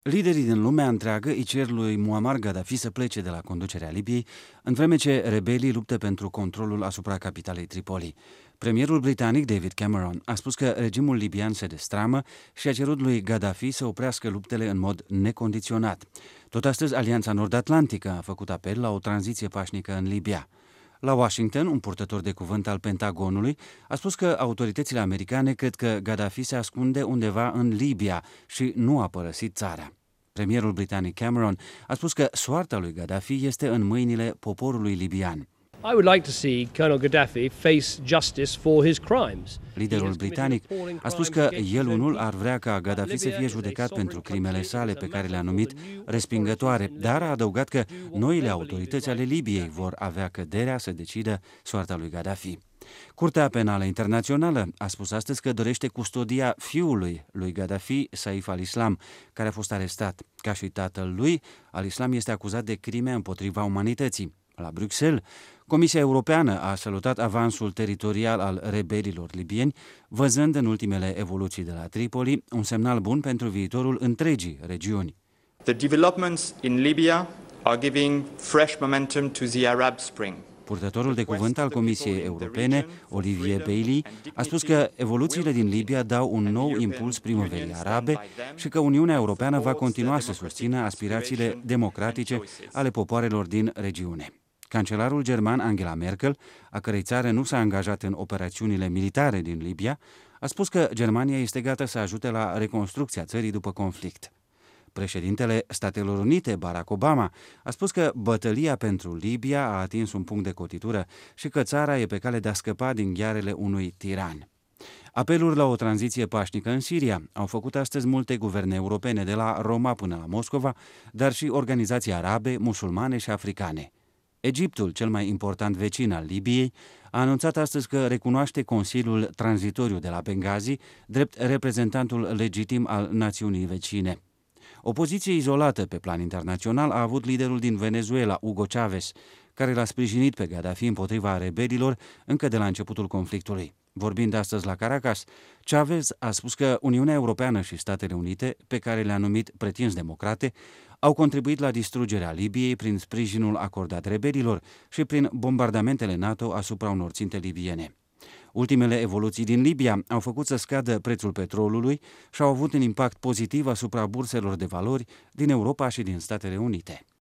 Liderii din lumea întreagă îi cer lui Muammar Gaddafi să plece de la conducerea Libiei, în vreme ce rebelii luptă pentru controlul asupra capitalei Tripoli. Premierul britanic David Cameron a spus că regimul libian se destramă și a cerut lui Gaddafi să oprească luptele în mod necondiționat. Tot astăzi, Alianța Nord-Atlantică a făcut apel la o tranziție pașnică în Libia. La Washington, un purtător de cuvânt al Pentagonului a spus că autoritățile americane cred că Gaddafi se ascunde undeva în Libia și nu a părăsit țara. Premierul britanic Cameron a spus că soarta lui Gaddafi este în mâinile poporului libian. I would like to see Colonel Gaddafi face justice for his crimes. Liderul britanic a spus că el unul ar vrea ca Gaddafi să fie judecat pentru crimele sale pe care le-a numit respingătoare, dar a adăugat că noile autorități ale Libiei vor avea căderea să decidă soarta lui Gaddafi. Curtea Penală Internațională a spus astăzi că dorește custodia fiului lui Gaddafi, Saif al-Islam, care a fost arestat. Ca și tatăl lui, al-Islam este acuzat de crime împotriva umanității. La Bruxelles, Comisia Europeană a salutat avansul teritorial al rebelilor libieni, văzând în ultimele evoluții de la Tripoli un semnal bun pentru viitorul întregii regiuni. The developments in Libya are giving fresh momentum to the Arab Spring. Purtătorul de cuvânt al Comisiei Europene, Olivier Bailey, a spus că evoluțiile din Libia dau un nou impuls primăverii arabe și că Uniunea Europeană va continua să susțină aspirațiile democratice ale popoarelor din regiune. Cancelarul german Angela Merkel, a cărei țară nu s-a angajat în operațiunile militare din Libia, a spus că Germania este gata să ajute la reconstrucția țării după conflict. Președintele Statelor Unite, Barack Obama, a spus că bătălia pentru Libia a atins un punct de cotitură și că țara e pe cale de a scăpa din ghearele unui tiran. Apeluri la o tranziție pașnică în Siria au făcut astăzi multe guverne europene, de la Roma până la Moscova, dar și organizații arabe, musulmane și africane. Egiptul, cel mai important vecin al Libiei, a anunțat astăzi că recunoaște Consiliul Tranzitoriu de la Benghazi drept reprezentantul legitim al națiunii vecine. O poziție izolată pe plan internațional a avut liderul din Venezuela, Hugo Chávez, care l-a sprijinit pe Gaddafi împotriva rebelilor încă de la începutul conflictului. Vorbind astăzi la Caracas, Chávez a spus că Uniunea Europeană și Statele Unite, pe care le-a numit pretins democrate, au contribuit la distrugerea Libiei prin sprijinul acordat rebelilor și prin bombardamentele NATO asupra unor ținte libiene. Ultimele evoluții din Libia au făcut să scadă prețul petrolului și au avut un impact pozitiv asupra burselor de valori din Europa și din Statele Unite.